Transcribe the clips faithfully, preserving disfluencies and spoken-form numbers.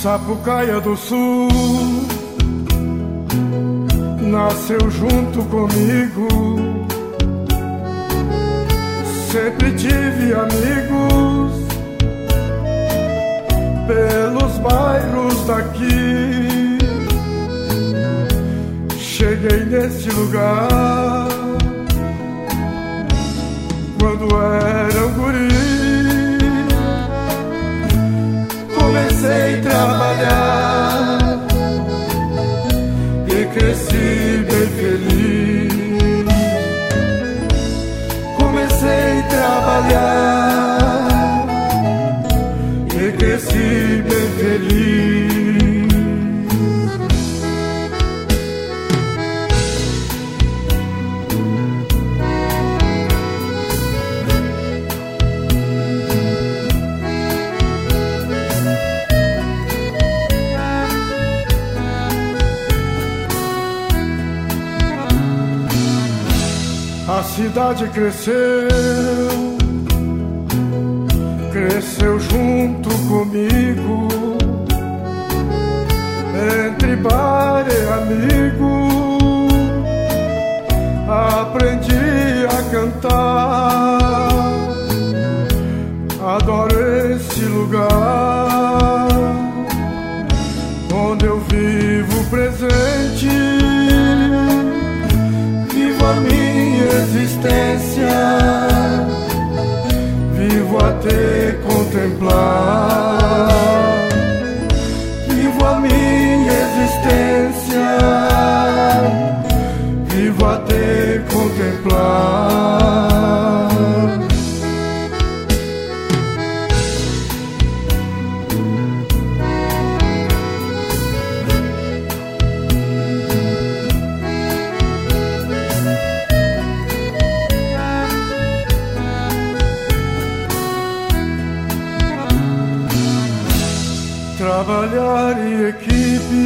Sapucaia do Sul nasceu junto comigo. Sempre tive amigos pelos bairros daqui. Cheguei nesse lugar quando era um guri. Comecei a trabalhar e cresci bem feliz. Comecei a trabalhar e cresci bem feliz. A cidade cresceu, cresceu junto comigo. Entre bar e amigo, aprendi a cantar. Adoro esse lugar onde eu vivo presente. Vivo a minha existência, vivo a te contemplar. Vivo a minha existência, vivo a te contemplar. Trabalhar em equipe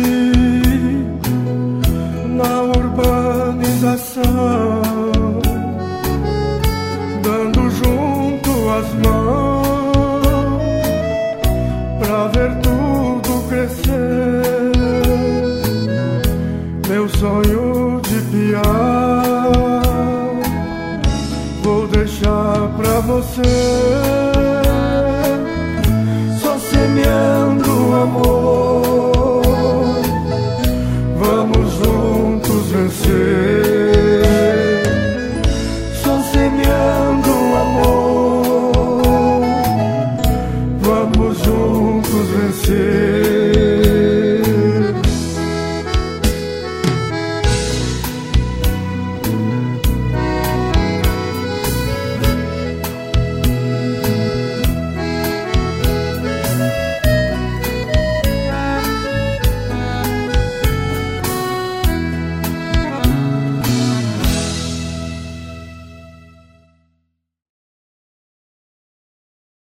na urbanização, dando junto as mãos pra ver tudo crescer. Meu sonho de piar vou deixar pra você.